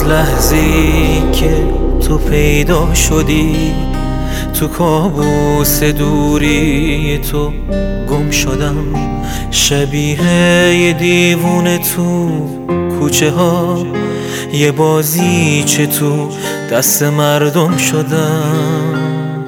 لحظه‌ای که تو پیدا شدی تو کابوس دوری تو گم شدم، شبیه یه دیوونه تو کوچه ها، یه بازیچه تو دست مردم شدم.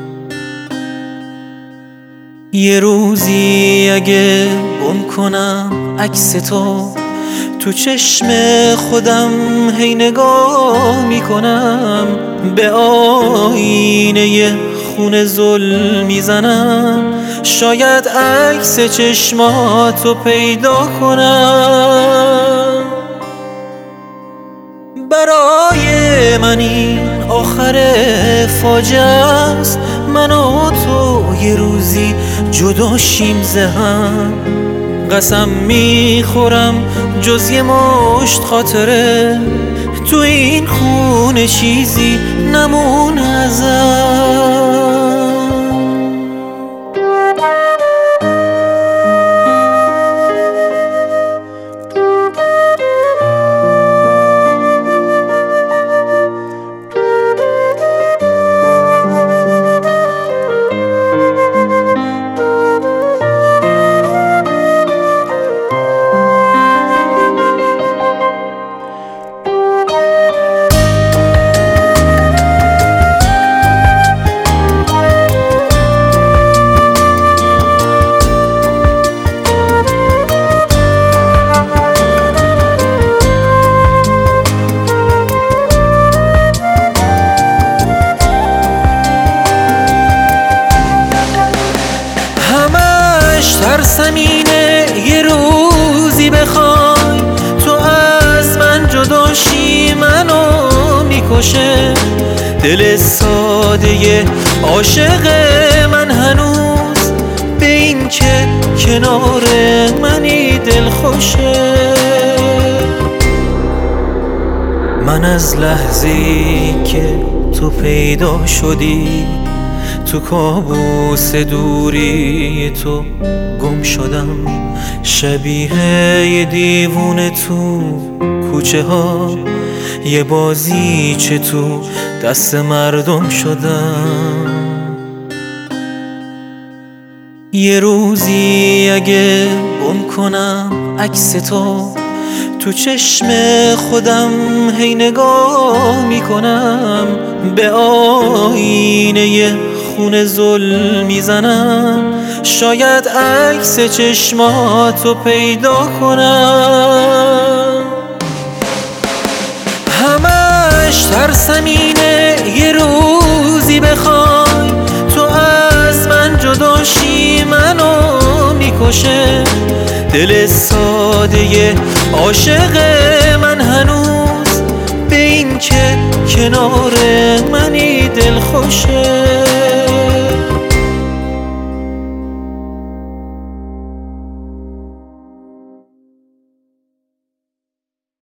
یه روزی اگه گم کنم عکس تو چشم خودم هی نگاه میکنم، به آینه خون ظلم میزنم، شاید عکس چشماتو پیدا کنم. برای من این آخر فاجعه است، من و تو یه روزی جدا شیم ز هم. قسم میخورم جز یه مشت خاطره تو این خونه چیزی نمونه ازم. ترسم اینه یه روزی بخوای تو از من جدا شی، منو میکشه دل ساده عاشق من هنوز به این که کنار منی دل خوشه. من از لحظه‌ای که تو پیدا شدی تو کابوس دوری تو گم شدم، شبیه یه دیوونه تو کوچه ها، یه بازیچه تو دست مردم شدم. یه روزی اگه گم کنم عکس تو چشم خودم هی نگاه میکنم، به آینه خون ظلم میزنم، شاید عکس چشماتو پیدا کنم. همش ترسم اینه یه روزی بخوای تو از من جدا شی، منو میکشه دل ساده عاشق من هنوز به این که کنار منی دل خوشه.